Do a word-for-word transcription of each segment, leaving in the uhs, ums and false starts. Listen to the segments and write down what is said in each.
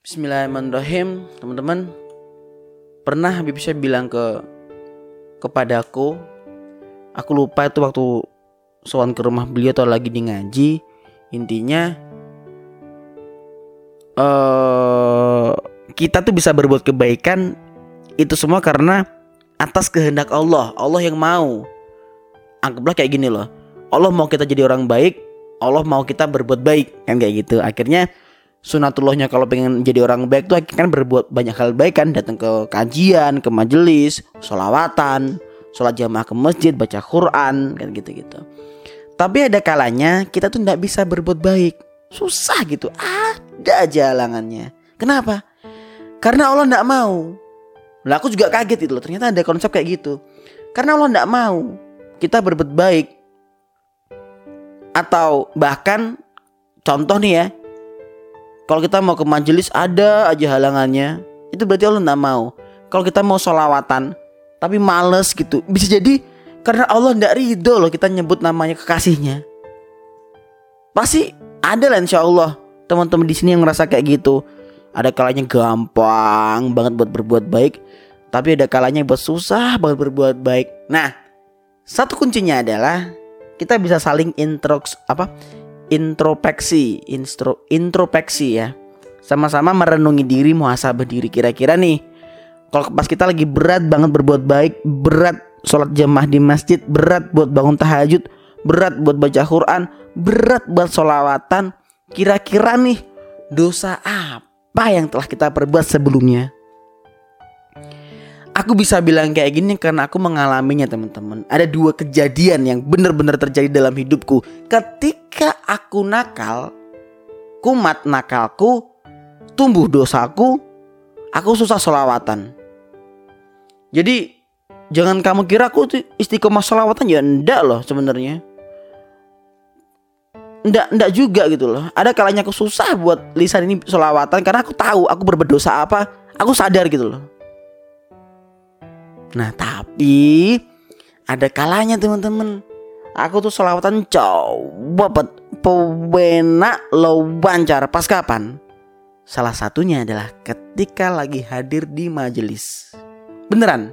Bismillahirrahmanirrahim. Teman-teman, pernah Habib Syekh bilang ke kepadaku, aku lupa itu waktu sowan ke rumah beliau atau lagi di ngaji. Intinya uh, kita tuh bisa berbuat kebaikan itu semua karena atas kehendak Allah. Allah yang mau. Anggaplah kayak gini loh, Allah mau kita jadi orang baik, Allah mau kita berbuat baik, kan kayak gitu. Akhirnya sunatullahnya kalau pengen jadi orang baik tuh kan berbuat banyak hal baik kan. Datang ke kajian, ke majelis, sholawatan, sholat jamaah ke masjid, baca Quran, kan gitu-gitu. Tapi ada kalanya kita tuh gak bisa berbuat baik. Susah gitu, ada aja halangannya. Kenapa? Karena Allah gak mau. Lah aku juga kaget itu loh, ternyata ada konsep kayak gitu. Karena Allah gak mau kita berbuat baik. Atau bahkan contoh nih ya, kalau kita mau ke majelis ada aja halangannya, itu berarti Allah gak mau. Kalau kita mau sholawatan tapi males gitu, bisa jadi karena Allah gak ridho loh kita nyebut namanya kekasihnya. Pasti ada lah insya Allah teman-teman di sini yang ngerasa kayak gitu. Ada kalanya gampang banget buat berbuat baik, tapi ada kalanya buat susah banget berbuat baik. Nah, satu kuncinya adalah kita bisa saling introks apa? introspeksi, instro, introspeksi ya. Sama-sama merenungi diri, muhasabah diri. Kira-kira nih, kalau pas kita lagi berat banget berbuat baik, berat sholat jamaah di masjid, berat buat bangun tahajud, berat buat baca Quran, berat buat sholawatan, kira-kira nih dosa apa yang telah kita perbuat sebelumnya? Aku bisa bilang kayak gini karena aku mengalaminya teman-teman. Ada dua kejadian yang benar-benar terjadi dalam hidupku. Ketika aku nakal, kumat nakalku, tumbuh dosaku, aku susah sholawatan. Jadi jangan kamu kira aku istiqomah sholawatan, ya enggak loh sebenarnya. Enggak, enggak juga gitu loh. Ada kalanya aku susah buat lisan ini sholawatan karena aku tahu aku berbuat dosa apa. Aku sadar gitu loh. Nah tapi ada kalanya teman-teman, aku tuh sholawatan coba pewenak lancar. Pas kapan? Salah satunya adalah ketika lagi hadir di majelis. Beneran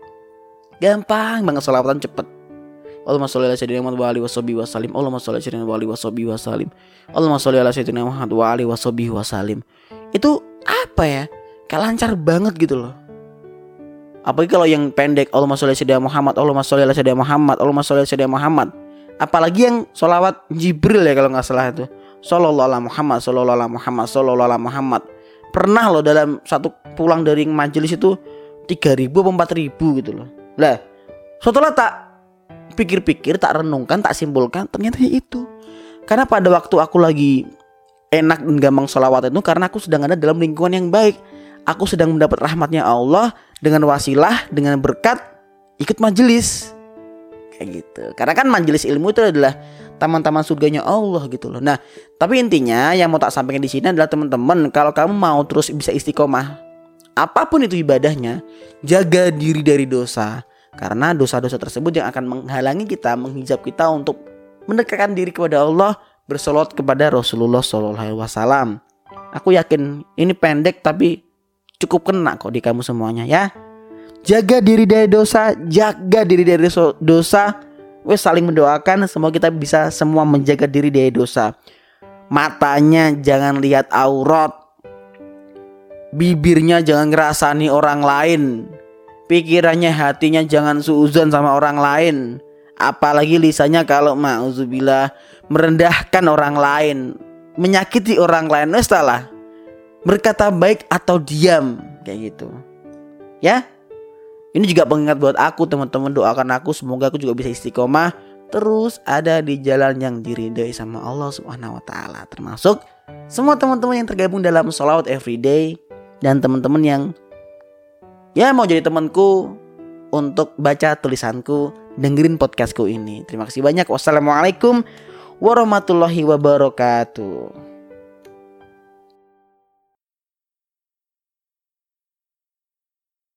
gampang banget sholawatan cepet. Allahumma sholli ala sayyidina Muhammad wa alihi washabihi wasallim. Allahumma sholli ala sayyidina wa alihi washabihi wasallim. Allahumma sholli ala sayyidina Muhammad wa alihi washabihi wasallim. Itu apa ya? Kayak lancar banget gitu loh. Apalagi kalau yang pendek, Allahumma sholli ala sayyidina Muhammad, Allahumma sholli ala sayyidina Muhammad, Allahumma sholli ala sayyidina Muhammad. Apalagi yang sholawat Jibril ya kalau nggak salah itu. Sallallahu ala Muhammad, sallallahu ala Muhammad, sallallahu ala Muhammad. Pernah loh dalam satu pulang dari majelis itu tiga ribu atau empat ribu gitu loh. Lah, setelah tak pikir-pikir, tak renungkan, tak simpulkan, ternyata itu. Karena pada waktu aku lagi enak dan gampang sholawat itu karena aku sedang ada dalam lingkungan yang baik. Aku sedang mendapat rahmatnya Allah dengan wasilah, dengan berkat ikut majelis. Kayak gitu. Karena kan majelis ilmu itu adalah taman-taman surganya Allah gitu loh. Nah, tapi intinya yang mau tak sampaikan di sini adalah teman-teman, kalau kamu mau terus bisa istiqomah, apapun itu ibadahnya, jaga diri dari dosa. Karena dosa-dosa tersebut yang akan menghalangi kita, menghijab kita untuk mendekatkan diri kepada Allah, bersolawat kepada Rasulullah shallallahu alaihi wasallam. Aku yakin ini pendek tapi cukup kena kok di kamu semuanya ya. Jaga diri dari dosa, jaga diri dari dosa. Wes saling mendoakan semoga kita bisa semua menjaga diri dari dosa. Matanya jangan lihat aurat. Bibirnya jangan ngerasani orang lain. Pikirannya, hatinya jangan suuzon sama orang lain. Apalagi lisannya kalau ma'udzubillah merendahkan orang lain, menyakiti orang lain. Wes lah, berkata baik atau diam kayak gitu. Ya. Ini juga pengingat buat aku teman-teman, doakan aku semoga aku juga bisa istiqomah terus ada di jalan yang diridhai sama Allah Subhanahu wa taala. Termasuk semua teman-teman yang tergabung dalam sholawat everyday dan teman-teman yang ya mau jadi temanku untuk baca tulisanku, dengerin podcastku ini. Terima kasih banyak. Wassalamualaikum warahmatullahi wabarakatuh.